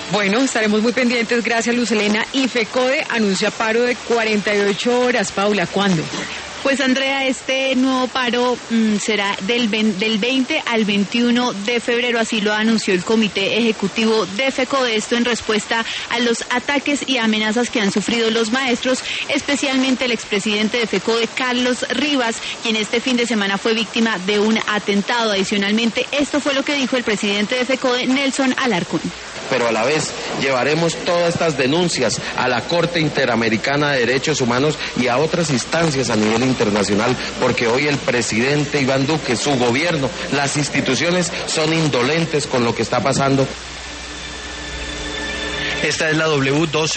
Bueno, estaremos muy pendientes. Gracias, Luz Helena. Y FECODE anuncia paro de 48 horas. Paula, ¿cuándo? Pues Andrea, este nuevo paro será del 20 al 21 de febrero, así lo anunció el Comité Ejecutivo de FECODE, esto en respuesta a los ataques y amenazas que han sufrido los maestros, especialmente el expresidente de FECODE, Carlos Rivas, quien este fin de semana fue víctima de un atentado. Adicionalmente, esto fue lo que dijo el presidente de FECODE, Nelson Alarcón. Pero a la vez llevaremos todas estas denuncias a la Corte Interamericana de Derechos Humanos y a otras instancias a nivel internacional, porque hoy el presidente Iván Duque, su gobierno, las instituciones son indolentes con lo que está pasando. Esta es la W12.